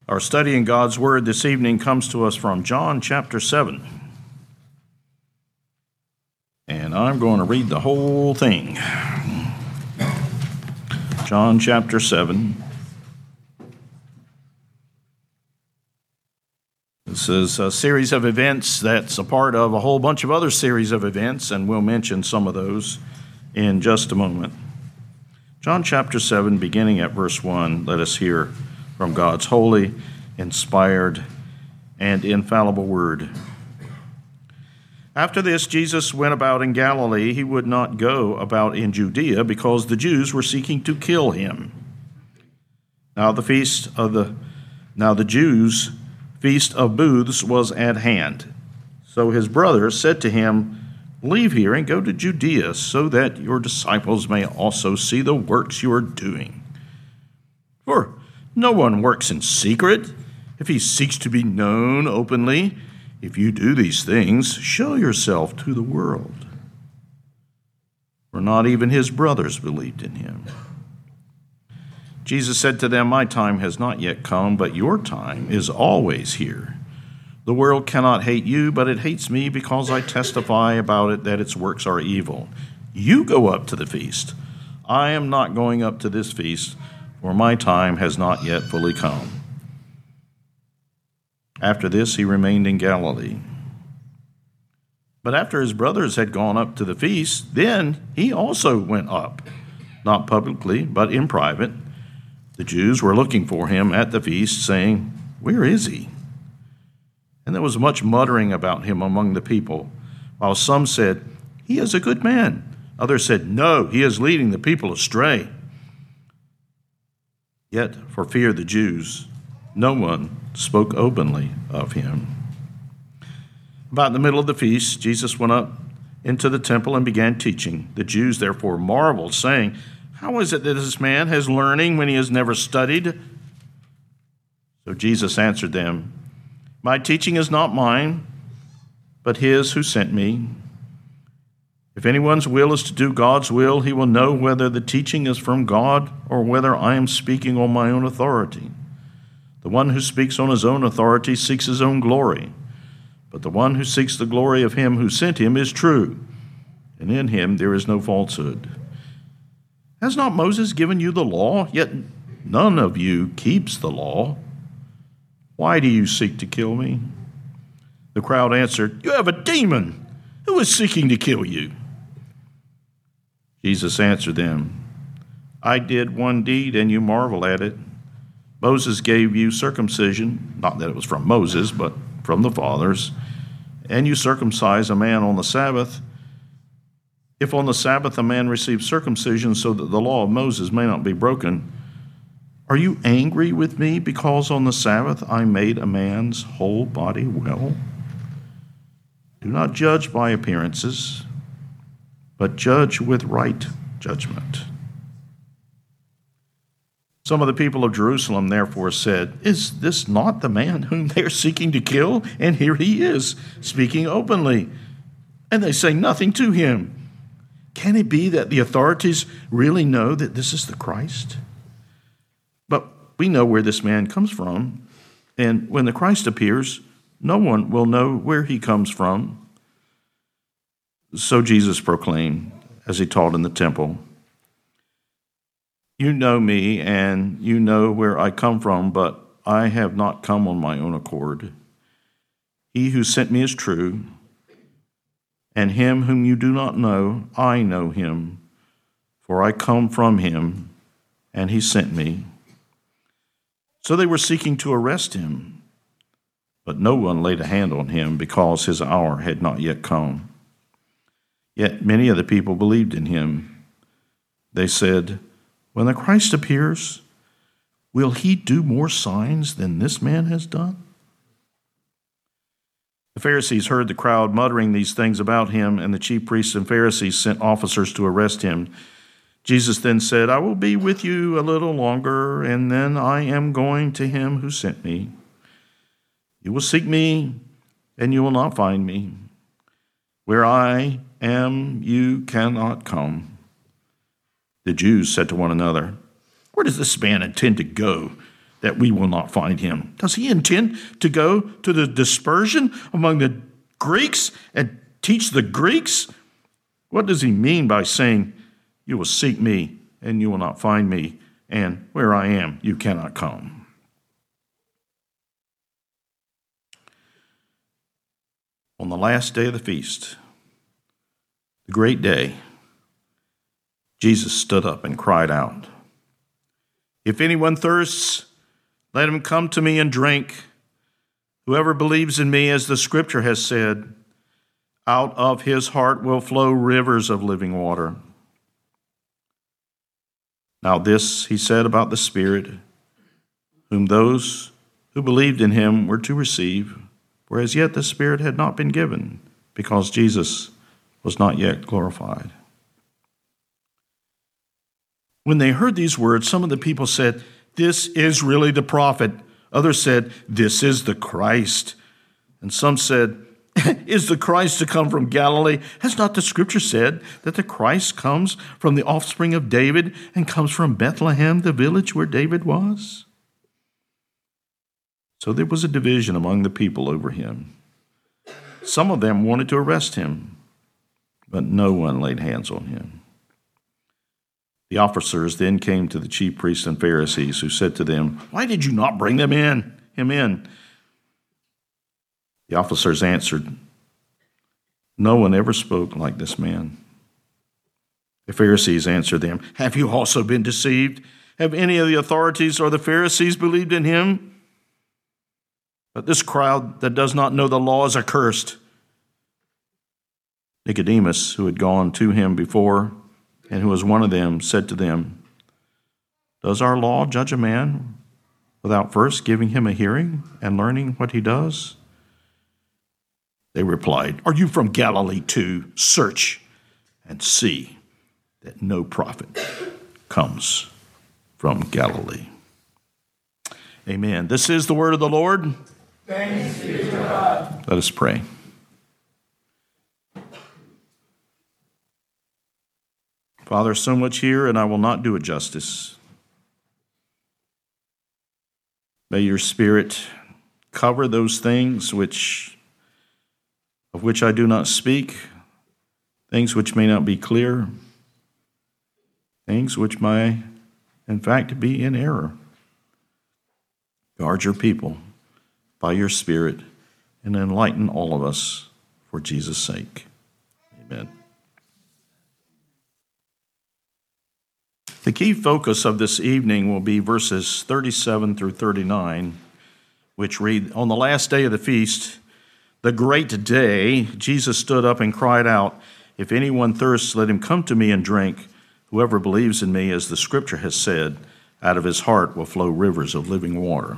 Our study in God's Word this evening comes to us from John chapter 7. And I'm going to read the whole thing. John chapter 7. This is a series of events that's a part of a whole bunch of other series of events, and we'll mention some of those in just a moment. John chapter 7, beginning at verse 1, let us hear from God's holy, inspired, and infallible word. After this, Jesus went about in Galilee. He would not go about in Judea because the Jews were seeking to kill him. Now the Jews' feast of booths was at hand. So his brothers said to him, "Leave here and go to Judea, so that your disciples may also see the works you are doing. For no one works in secret if he seeks to be known openly. If you do these things, show yourself to the world." For not even his brothers believed in him. Jesus said to them, "My time has not yet come, but your time is always here. The world cannot hate you, but it hates me because I testify about it that its works are evil. You go up to the feast. I am not going up to this feast, for my time has not yet fully come." After this, he remained in Galilee. But after his brothers had gone up to the feast, then he also went up, not publicly, but in private. The Jews were looking for him at the feast, saying, "Where is he?" And there was much muttering about him among the people, while some said, "He is a good man." Others said, "No, he is leading the people astray." Yet, for fear of the Jews, no one spoke openly of him. About the middle of the feast, Jesus went up into the temple and began teaching. The Jews therefore marveled, saying, "How is it that this man has learning when he has never studied?" So Jesus answered them, "My teaching is not mine, but his who sent me. If anyone's will is to do God's will, he will know whether the teaching is from God or whether I am speaking on my own authority. The one who speaks on his own authority seeks his own glory, but the one who seeks the glory of him who sent him is true, and in him there is no falsehood. Has not Moses given you the law? Yet none of you keeps the law. Why do you seek to kill me?" The crowd answered, "You have a demon. Who is seeking to kill you?" Jesus answered them, "I did one deed, and you marvel at it. Moses gave you circumcision, not that it was from Moses, but from the fathers, and you circumcise a man on the Sabbath. If on the Sabbath a man receives circumcision so that the law of Moses may not be broken, are you angry with me because on the Sabbath I made a man's whole body well? Do not judge by appearances, but judge with right judgment." Some of the people of Jerusalem therefore said, "Is this not the man whom they are seeking to kill? And here he is, speaking openly, and they say nothing to him. Can it be that the authorities really know that this is the Christ? But we know where this man comes from, and when the Christ appears, no one will know where he comes from." So Jesus proclaimed, as he taught in the temple, "You know me, and you know where I come from, but I have not come on my own accord. He who sent me is true, and him whom you do not know, I know him, for I come from him, and he sent me." So they were seeking to arrest him, but no one laid a hand on him because his hour had not yet come. Yet many of the people believed in him. They said, "When the Christ appears, will he do more signs than this man has done?" The Pharisees heard the crowd muttering these things about him, and the chief priests and Pharisees sent officers to arrest him. Jesus then said, "I will be with you a little longer, and then I am going to him who sent me. You will seek me, and you will not find me. Where I am, you cannot come." The Jews said to one another, "Where does this man intend to go? that we will not find him? Does he intend to go to the dispersion among the Greeks and teach the Greeks? What does he mean by saying, you will seek me and you will not find me, and where I am, you cannot come? On the last day of the feast, the great day, Jesus stood up and cried out, if anyone thirsts, let him come to me and drink. Whoever believes in me, as the scripture has said, out of his heart will flow rivers of living water. Now this he said about the Spirit, whom those who believed in him were to receive, for as yet the Spirit had not been given, because Jesus was not yet glorified. When they heard these words, some of the people said, this is really the prophet. Others said, this is the Christ. And some said, is the Christ to come from Galilee? Has not the scripture said that the Christ comes from the offspring of David and comes from Bethlehem, the village where David was? So there was a division among the people over him. Some of them wanted to arrest him, but no one laid hands on him. The officers then came to the chief priests and Pharisees, who said to them, why did you not bring him in? The officers answered, no one ever spoke like this man. The Pharisees answered them, have you also been deceived? Have any of the authorities or the Pharisees believed in him? But this crowd that does not know the law is accursed. Nicodemus, who had gone to him before, and who was one of them, said to them, does our law judge a man without first giving him a hearing and learning what he does? They replied, are you from Galilee too? Search and see that no prophet comes from Galilee. Amen. This is the word of the Lord. Thanks be to God. Let us pray. Father, so much here, and I will not do it justice. May your Spirit cover those things of which I do not speak, things which may not be clear, things which may, in fact, be in error. Guard your people by your Spirit and enlighten all of us for Jesus' sake. Amen. The key focus of this evening will be verses 37 through 39, which read, on the last day of the feast, the great day, Jesus stood up and cried out, if anyone thirsts, let him come to me and drink. Whoever believes in me, as the scripture has said, out of his heart will flow rivers of living water.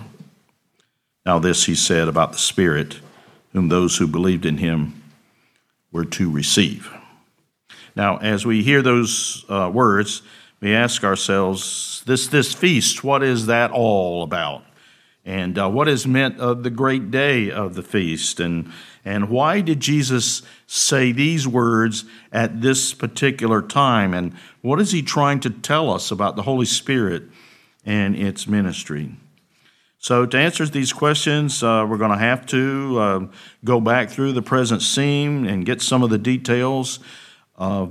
Now this he said about the Spirit, whom those who believed in him were to receive. Now, as we hear those words, we ask ourselves, this feast, what is that all about? And what is meant of the great day of the feast? And why did Jesus say these words at this particular time? And what is he trying to tell us about the Holy Spirit and its ministry? So to answer these questions, we're going to have to go back through the present scene and get some of the details of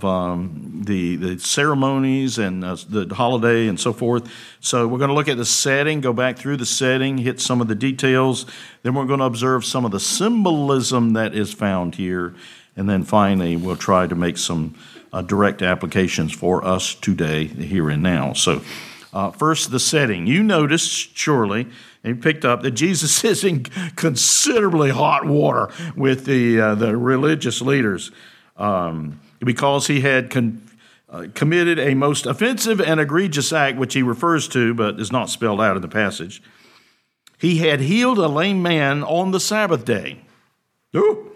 the ceremonies and the holiday and so forth. So we're going to look at the setting, go back through the setting, hit some of the details. Then we're going to observe some of the symbolism that is found here. And then finally, we'll try to make some direct applications for us today, here and now. So first, the setting. You noticed, surely, and you picked up that Jesus is in considerably hot water with the religious leaders. Because he had committed a most offensive and egregious act, which he refers to but is not spelled out in the passage. He had healed a lame man on the Sabbath day. Ooh.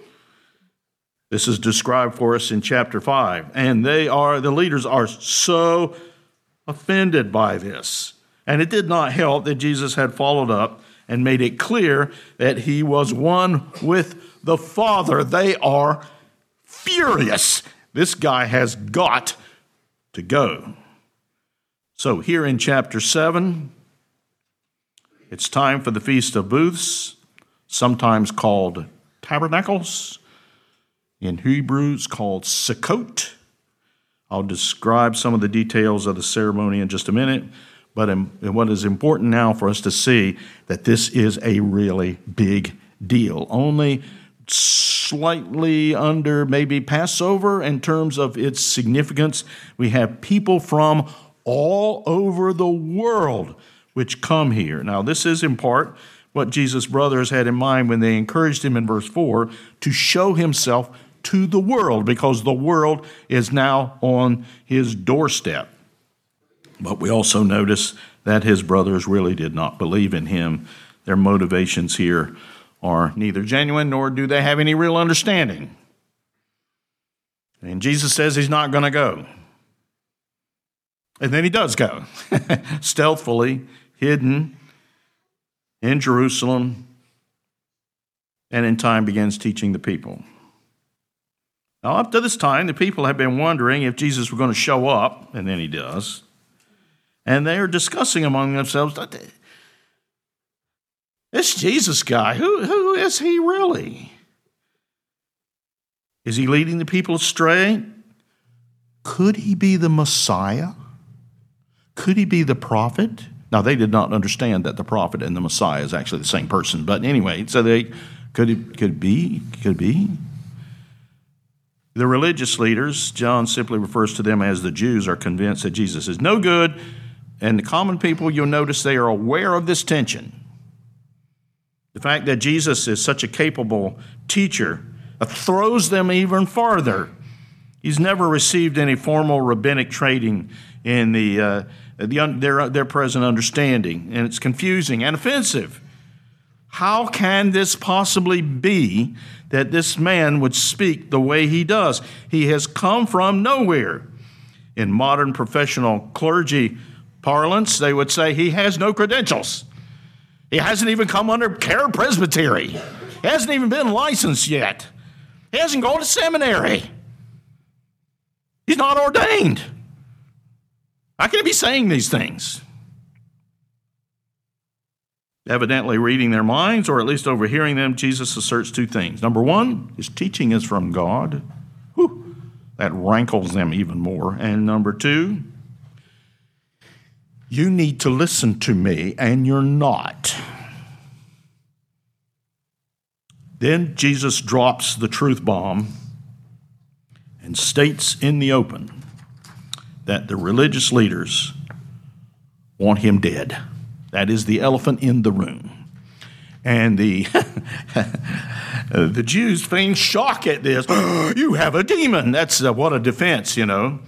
This is described for us in chapter 5. And the leaders are so offended by this. And it did not help that Jesus had followed up and made it clear that he was one with the Father. They are furious. This guy has got to go. So here in chapter 7, It's time for the Feast of Booths, sometimes called Tabernacles. In Hebrew, it's called Sukkot. I'll describe some of the details of the ceremony in just a minute, but what is important now for us to see that this is a really big deal. Only slightly under maybe Passover in terms of its significance. We have people from all over the world which come here. Now, this is in part what Jesus' brothers had in mind when they encouraged him in verse 4 to show himself to the world, because the world is now on his doorstep. But we also notice that his brothers really did not believe in him. Their motivations here are neither genuine nor do they have any real understanding. And Jesus says he's not going to go. And then he does go, stealthily, hidden in Jerusalem, and in time begins teaching the people. Now, up to this time, the people have been wondering if Jesus were going to show up, and then he does. And they are discussing among themselves, this Jesus guy, who is he really? Is he leading the people astray? Could he be the Messiah? Could he be the prophet? Now, they did not understand that the prophet and the Messiah is actually the same person. But anyway, so they could it be? The religious leaders, John simply refers to them as the Jews, are convinced that Jesus is no good. And the common people, you'll notice they are aware of this tension. The fact that Jesus is such a capable teacher throws them even farther. He's never received any formal rabbinic training in their present understanding, and it's confusing and offensive. How can this possibly be that this man would speak the way he does? He has come from nowhere. In modern professional clergy parlance, they would say he has no credentials. He hasn't even come under Care Presbytery. He hasn't even been licensed yet. He hasn't gone to seminary. He's not ordained. How can he be saying these things? Evidently reading their minds, or at least overhearing them, Jesus asserts two things. Number one, his teaching is from God. Whew, that rankles them even more. And number two, you need to listen to me, and you're not. Then Jesus drops the truth bomb and states in the open that the religious leaders want him dead. That is the elephant in the room. And the Jews feign shock at this. You have a demon. That's what a defense, you know.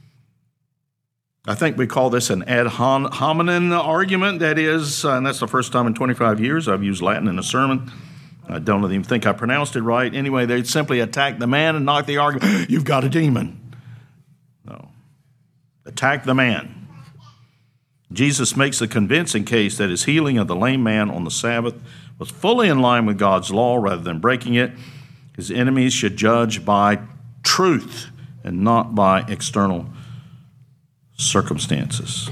I think we call this an ad hominem argument. That is, and that's the first time in 25 years I've used Latin in a sermon. I don't even think I pronounced it right. Anyway, they simply attack the man and knock the argument. You've got a demon. No. Attack the man. Jesus makes a convincing case that his healing of the lame man on the Sabbath was fully in line with God's law rather than breaking it. His enemies should judge by truth and not by external circumstances.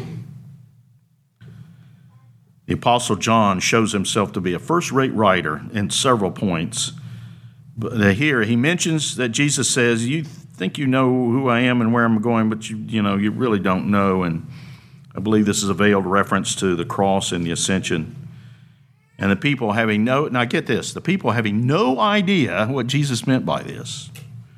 The Apostle John shows himself to be a first-rate writer in several points. But here he mentions that Jesus says, you think you know who I am and where I'm going, but you really don't know. And I believe this is a veiled reference to the cross and the ascension. And the people having now get this, the people having no idea what Jesus meant by this,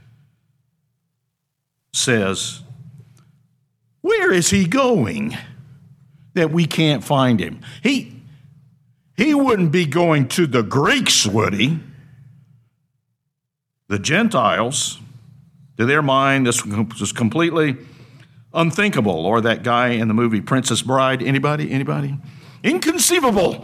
says, where is he going that we can't find him? He wouldn't be going to the Greeks, would he? The Gentiles, to their mind, this was completely unthinkable. Or that guy in the movie Princess Bride. Anybody? Inconceivable.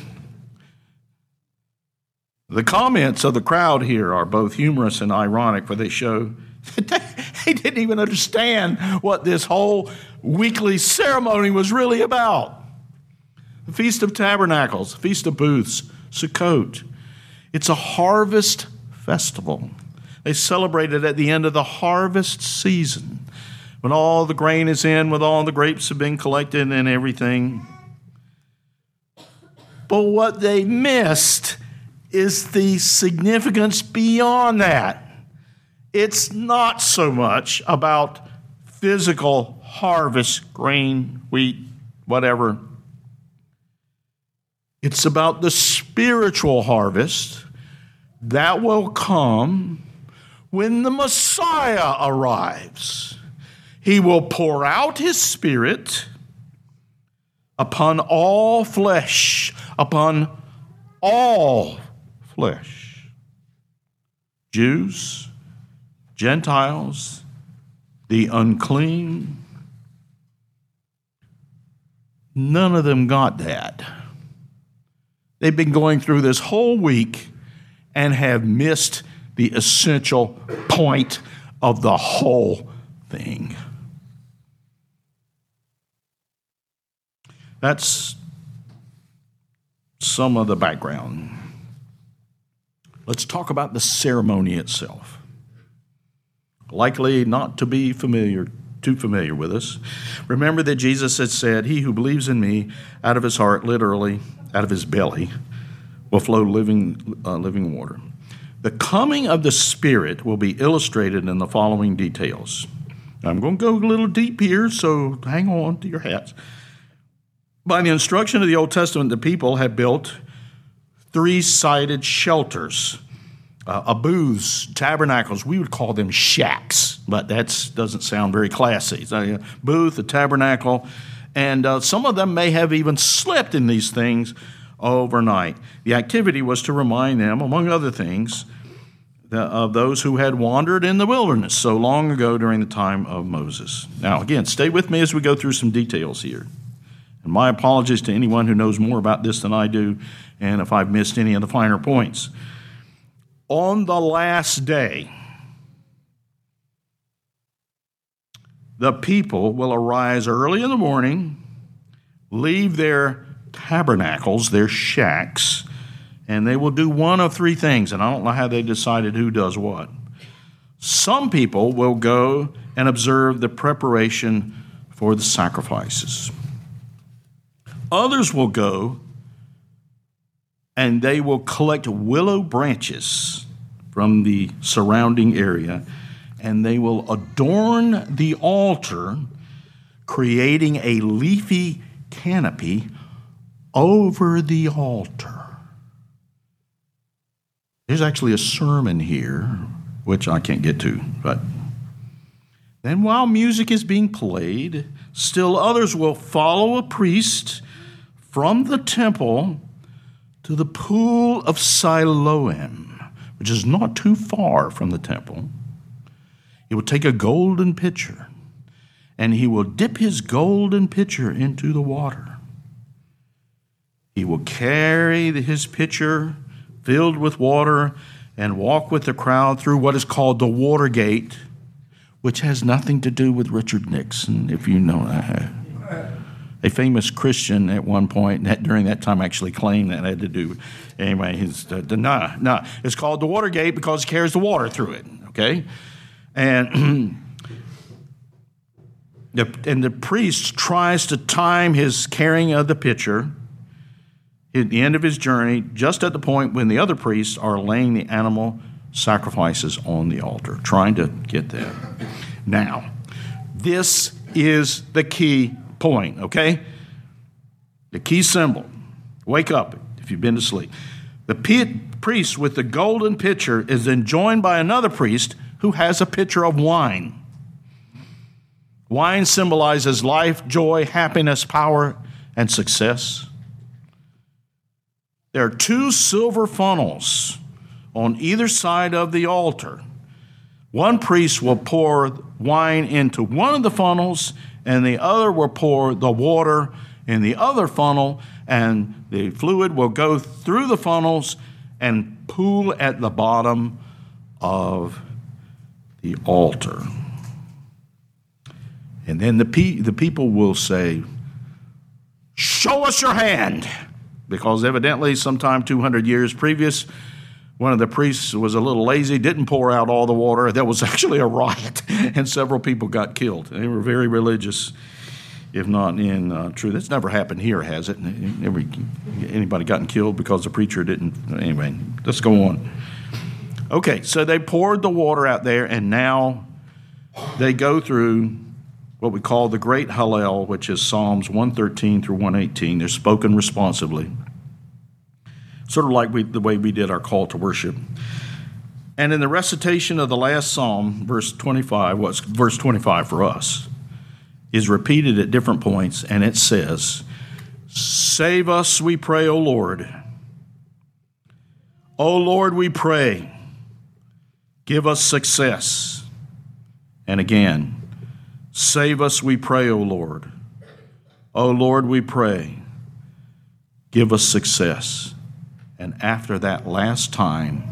The comments of the crowd here are both humorous and ironic, for they show that they didn't even understand what this whole weekly ceremony was really about. The Feast of Tabernacles, Feast of Booths, Sukkot. It's a harvest festival. They celebrate it at the end of the harvest season, when all the grain is in, when all the grapes have been collected and everything. But what they missed is the significance beyond that. It's not so much about physical harvest, grain, wheat, whatever. It's about the spiritual harvest that will come when the Messiah arrives. He will pour out his Spirit upon all flesh, upon all flesh. Jews, Gentiles, the unclean. None of them got that. They've been going through this whole week and have missed the essential point of the whole thing. That's some of the background. Let's talk about the ceremony itself. Likely not to be too familiar with us. Remember that Jesus had said, "He who believes in me, out of his heart, literally out of his belly, will flow living water." The coming of the Spirit will be illustrated in the following details. I'm going to go a little deep here, so hang on to your hats. By the instruction of the Old Testament, the people had built three-sided shelters, booths, tabernacles. We would call them shacks, but that doesn't sound very classy. So, a booth, a tabernacle, and some of them may have even slept in these things overnight. The activity was to remind them, among other things, of those who had wandered in the wilderness so long ago during the time of Moses. Now, again, stay with me as we go through some details here. And my apologies to anyone who knows more about this than I do, and if I've missed any of the finer points. On the last day, the people will arise early in the morning, leave their tabernacles, their shacks, and they will do one of three things, and I don't know how they decided who does what. Some people will go and observe the preparation for the sacrifices. Others will go and they will collect willow branches from the surrounding area, and they will adorn the altar, creating a leafy canopy over the altar. There's actually a sermon here, which I can't get to, but then while music is being played, still others will follow a priest from the temple to the pool of Siloam, which is not too far from the temple. He will take a golden pitcher, and he will dip his golden pitcher into the water. He will carry his pitcher filled with water and walk with the crowd through what is called the Water Gate, which has nothing to do with Richard Nixon, if you know that. A famous Christian at one point during that time actually claimed that had to do. Anyway, it's called the Water Gate because he carries the water through it. Okay, and the priest tries to time his carrying of the pitcher at the end of his journey, just at the point when the other priests are laying the animal sacrifices on the altar, trying to get that. Now, this is the key point, okay? The key symbol. Wake up if you've been to sleep. The priest with the golden pitcher is then joined by another priest who has a pitcher of wine. Wine symbolizes life, joy, happiness, power, and success. There are two silver funnels on either side of the altar. One priest will pour wine into one of the funnels, and the other will pour the water in the other funnel, and the fluid will go through the funnels and pool at the bottom of the altar. And then the people will say, "Show us your hand." Because evidently sometime 200 years previous, one of the priests was a little lazy, didn't pour out all the water. There was actually a riot, and several people got killed. They were very religious. if not in truth. It's never happened here, has it? Anybody gotten killed because the preacher didn't? Anyway, let's go on. Okay, so they poured the water out there, and now they go through what we call the Great Hallel, which is Psalms 113 through 118. They're spoken responsively, sort of like the way we did our call to worship. And in the recitation of the last psalm, verse 25, what's verse 25 for us, is repeated at different points, and it says, "Save us, we pray, O Lord. O Lord, we pray. Give us success." And again, "Save us, we pray, O Lord. O Lord, we pray. Give us success." And after that last time,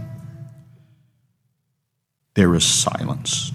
there is silence.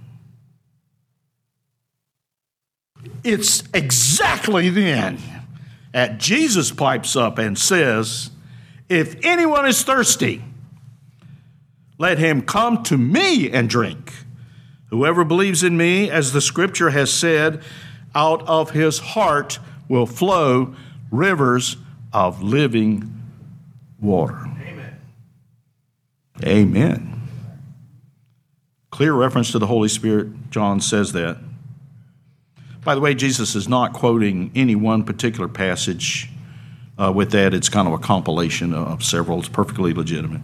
It's exactly then that Jesus pipes up and says, "If anyone is thirsty, let him come to me and drink. Whoever believes in me, as the scripture has said, out of his heart will flow rivers of living water." Amen. Amen. Clear reference to the Holy Spirit. John says that. By the way, Jesus is not quoting any one particular passage with that. It's kind of a compilation of several. It's perfectly legitimate.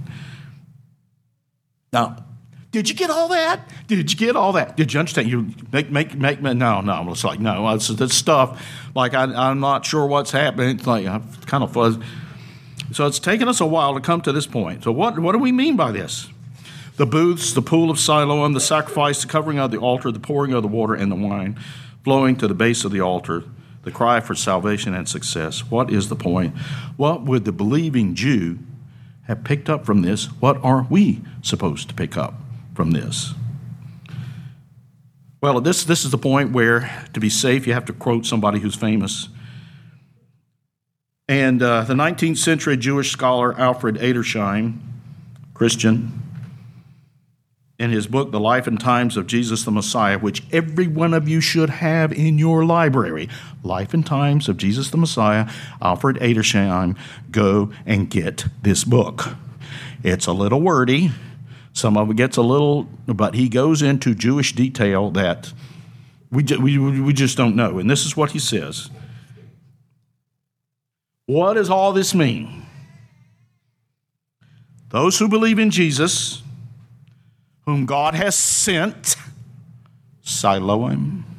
Now, did you get all that? Did you get all that? Did you understand? You make no. It's like, no, it's stuff like I'm not sure what's happening. It's like I'm kind of fuzzy. So it's taken us a while to come to this point. So what do we mean by this? The booths, the pool of Siloam, the sacrifice, the covering of the altar, the pouring of the water and the wine, flowing to the base of the altar, the cry for salvation and success. What is the point? What would the believing Jew have picked up from this? What are we supposed to pick up from this? Well, this is the point where, to be safe, you have to quote somebody who's famous. And the 19th century Jewish scholar Alfred Edersheim, Christian, in his book, The Life and Times of Jesus the Messiah, which every one of you should have in your library, Life and Times of Jesus the Messiah, Alfred Edersheim, go and get this book. It's a little wordy. Some of it gets a little, but he goes into Jewish detail that we just don't know. And this is what he says. What does all this mean? Those who believe in Jesus, whom God has sent, Siloam,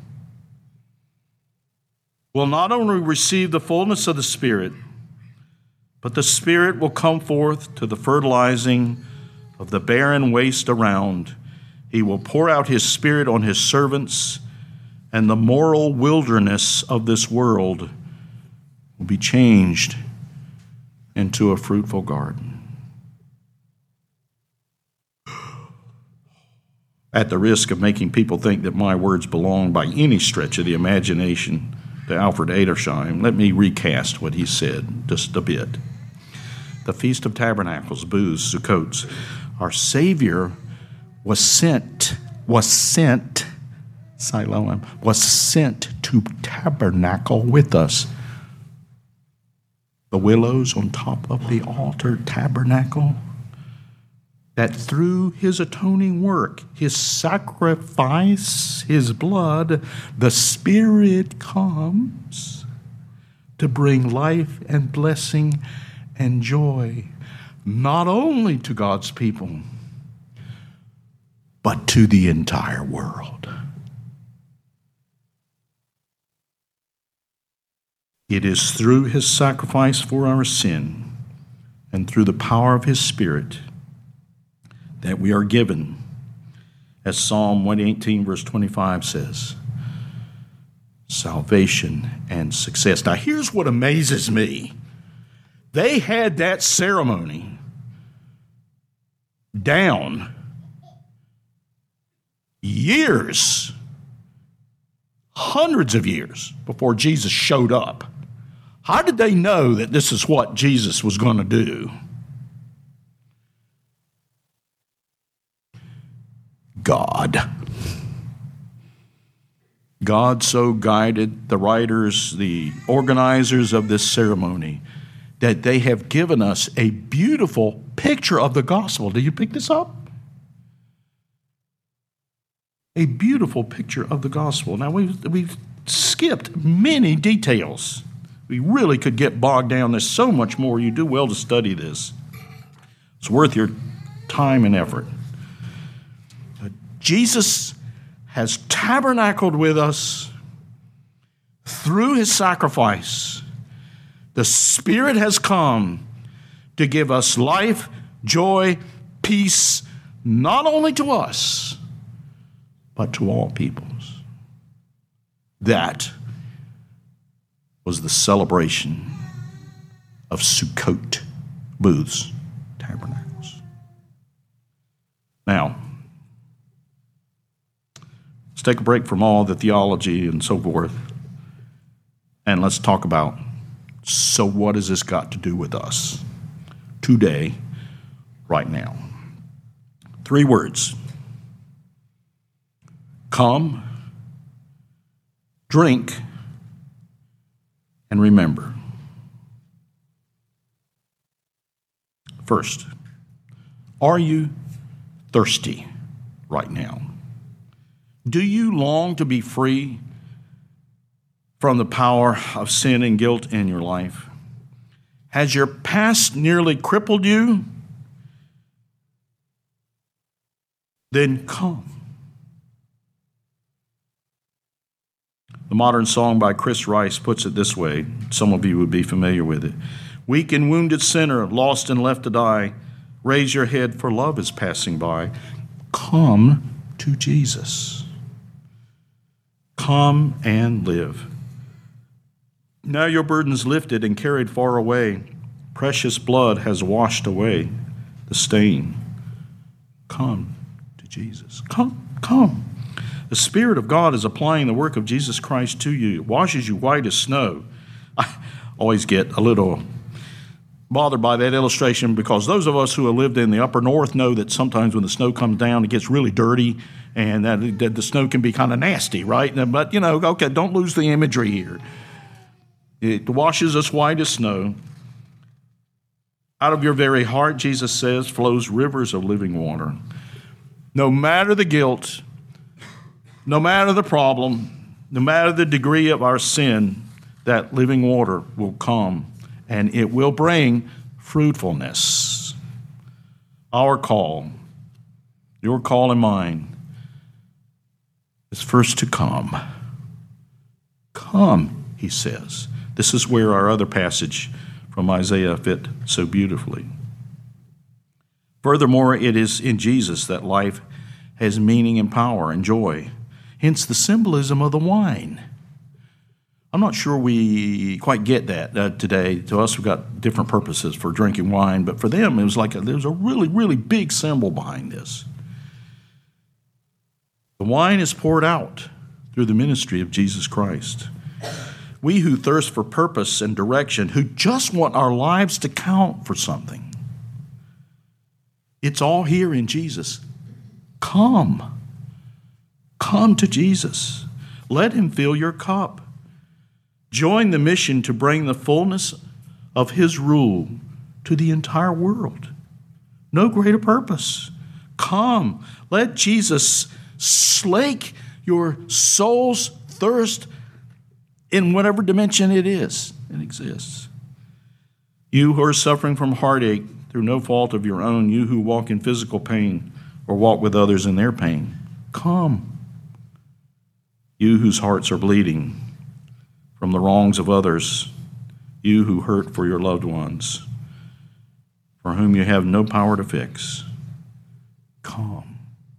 will not only receive the fullness of the Spirit, but the Spirit will come forth to the fertilizing of the barren waste around. He will pour out his Spirit on his servants, and the moral wilderness of this world will be changed into a fruitful garden. At the risk of making people think that my words belong by any stretch of the imagination to Alfred Edersheim, let me recast what he said just a bit. The Feast of Tabernacles, booths, Sukkots, our Savior was sent, Siloam, was sent to tabernacle with us. The willows on top of the altar tabernacle, that through his atoning work, his sacrifice, his blood, the Spirit comes to bring life and blessing and joy, not only to God's people, but to the entire world. It is through his sacrifice for our sin and through the power of his Spirit that we are given, as Psalm 118 verse 25 says, salvation and success. Now here's what amazes me. They had that ceremony down years, hundreds of years before Jesus showed up. How did they know that this is what Jesus was going to do? God. God so guided the writers, the organizers of this ceremony, that they have given us a beautiful picture of the gospel. Do you pick this up? A beautiful picture of the gospel. Now, we've skipped many details. We really could get bogged down. There's so much more. You do well to study this. It's worth your time and effort. Jesus has tabernacled with us through his sacrifice. The Spirit has come to give us life, joy, peace, not only to us, but to all peoples. That was the celebration of Sukkot, booths, tabernacles. Now, let's take a break from all the theology and so forth, and let's talk about, so what has this got to do with us today, right now? 3 words. Come, drink, and remember. First, are you thirsty right now? Do you long to be free from the power of sin and guilt in your life? Has your past nearly crippled you? Then come. The modern song by Chris Rice puts it this way. Some of you would be familiar with it. Weak and wounded sinner, lost and left to die, raise your head, for love is passing by. Come to Jesus. Come and live. Now your burden's lifted and carried far away. Precious blood has washed away the stain. Come to Jesus. Come. The Spirit of God is applying the work of Jesus Christ to you. It washes you white as snow. I always get a little bothered by that illustration because those of us who have lived in the upper north know that sometimes when the snow comes down, it gets really dirty and that the snow can be kind of nasty, right? But, okay, don't lose the imagery here. It washes us white as snow. Out of your very heart, Jesus says, flows rivers of living water. No matter the guilt, no matter the problem, no matter the degree of our sin, that living water will come and it will bring fruitfulness. Our call, your call and mine, is first to come. Come, he says. This is where our other passage from Isaiah fit so beautifully. Furthermore, it is in Jesus that life has meaning and power and joy. Hence the symbolism of the wine. I'm not sure we quite get that today. To us, we've got different purposes for drinking wine, but for them, it was like there was a really, really big symbol behind this. The wine is poured out through the ministry of Jesus Christ. We who thirst for purpose and direction, who just want our lives to count for something, it's all here in Jesus. Come to Jesus. Let him fill your cup. Join the mission to bring the fullness of his rule to the entire world. No greater purpose. Come, let Jesus slake your soul's thirst in whatever dimension it exists. You who are suffering from heartache through no fault of your own, you who walk in physical pain or walk with others in their pain, come. You whose hearts are bleeding from the wrongs of others, you who hurt for your loved ones, for whom you have no power to fix, come.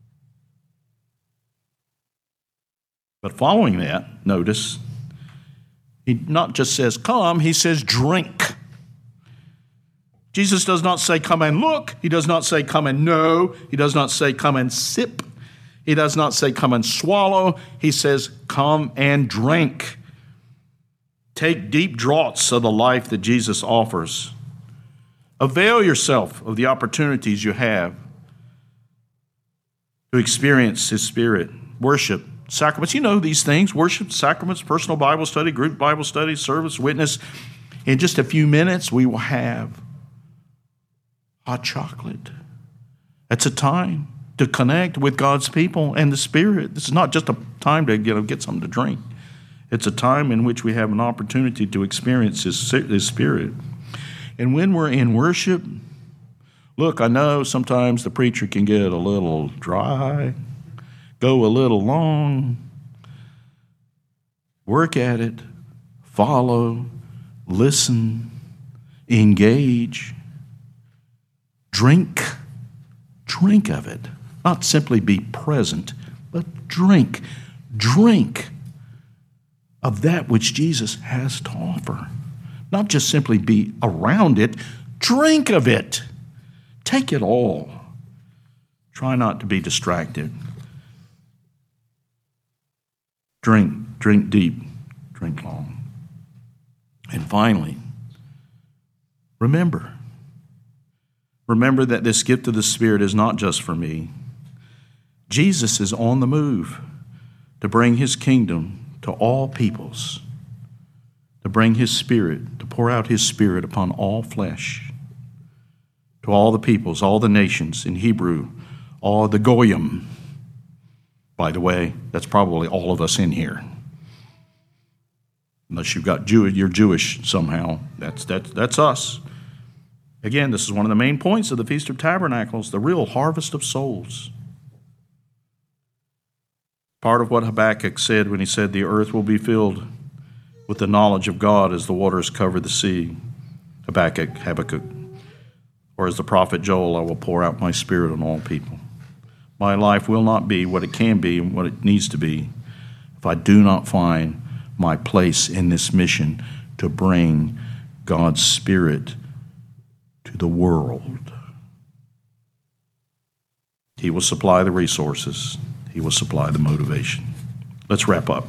But following that, notice, he not just says come, he says drink. Jesus does not say come and look. He does not say come and know. He does not say come and sip. He does not say come and swallow. He says come and drink. Take deep draughts of the life that Jesus offers. Avail yourself of the opportunities you have to experience his Spirit, worship, sacraments. You know these things: worship, sacraments, personal Bible study, group Bible study, service, witness. In just a few minutes, we will have hot chocolate. It's a time to connect with God's people and the Spirit. This is not just a time to get something to drink. It's a time in which we have an opportunity to experience His Spirit. And when we're in worship, look, I know sometimes the preacher can get a little dry, go a little long. Work at it, follow, listen, engage, drink of it. Not simply be present, but drink of that which Jesus has to offer. Not just simply be around it, drink of it. Take it all. Try not to be distracted. Drink deep, drink long. And finally, remember that this gift of the Spirit is not just for me. Jesus is on the move to bring His kingdom to all peoples, to bring His Spirit, to pour out His Spirit upon all flesh, to all the peoples, all the nations, in Hebrew, all the Goyim. By the way, that's probably all of us in here. Unless you're Jewish somehow, that's us. Again, this is one of the main points of the Feast of Tabernacles, the real harvest of souls. Part of what Habakkuk said when he said, the earth will be filled with the knowledge of God as the waters cover the sea. Habakkuk. Or as the prophet Joel, I will pour out my Spirit on all people. My life will not be what it can be and what it needs to be if I do not find my place in this mission to bring God's Spirit to the world. He will supply the resources. He will supply the motivation. Let's wrap up.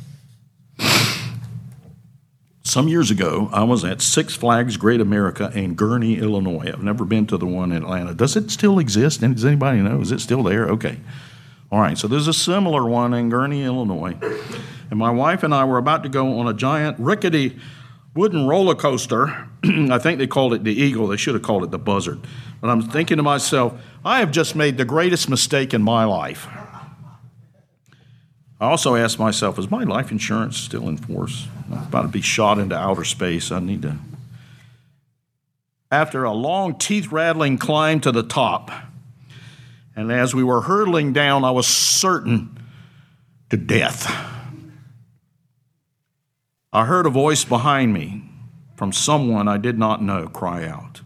Some years ago, I was at Six Flags Great America in Gurnee, Illinois. I've never been to the one in Atlanta. Does it still exist? And does anybody know? Is it still there? Okay. All right, so there's a similar one in Gurnee, Illinois. And my wife and I were about to go on a giant rickety wooden roller coaster. I think they called it the Eagle. They should have called it the Buzzard. But I'm thinking to myself, I have just made the greatest mistake in my life. I also asked myself, is my life insurance still in force? I'm about to be shot into outer space. I need to. After a long, teeth-rattling climb to the top, and as we were hurtling down, I was certain to death. I heard a voice behind me from someone I did not know cry out,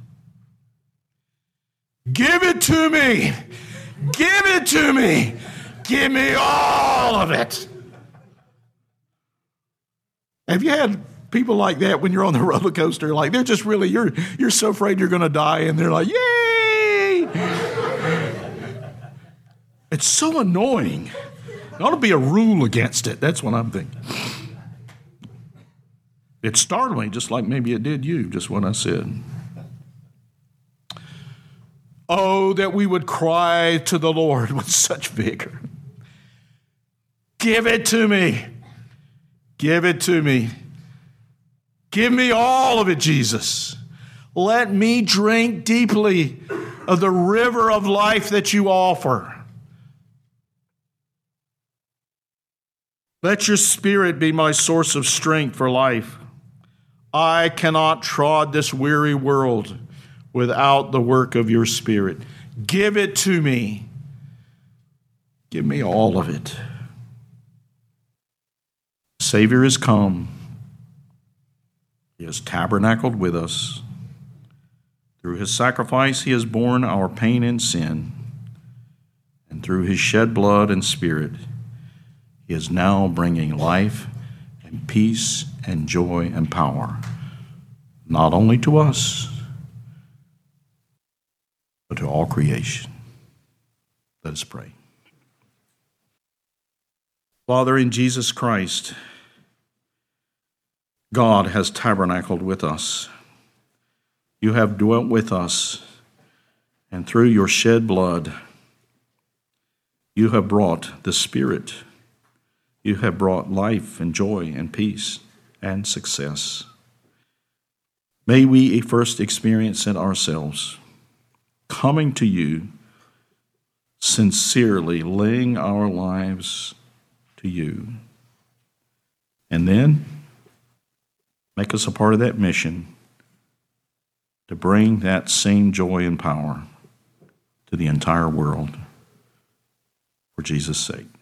"Give it to me! Give it to me! Give me all of it!" Have you had people like that when you're on the roller coaster? Like they're just really, you're so afraid you're going to die, and they're like, "Yay!" It's so annoying. There ought to be a rule against it. That's what I'm thinking. It startled me, just like maybe it did you, just what I said. Oh, that we would cry to the Lord with such vigor. Give it to me. Give it to me. Give me all of it, Jesus. Let me drink deeply of the river of life that you offer. Let your Spirit be my source of strength for life. I cannot trod this weary world without the work of your Spirit. Give it to me. Give me all of it. Savior has come. He has tabernacled with us. Through his sacrifice, he has borne our pain and sin. And through his shed blood and Spirit, he is now bringing life and peace and joy and power, not only to us, but to all creation. Let us pray. Father, in Jesus Christ, God has tabernacled with us. You have dwelt with us, and through your shed blood, you have brought the Spirit you have brought life and joy and peace and success. May we first experience it ourselves, coming to you, sincerely laying our lives to you, and then make us a part of that mission to bring that same joy and power to the entire world for Jesus' sake.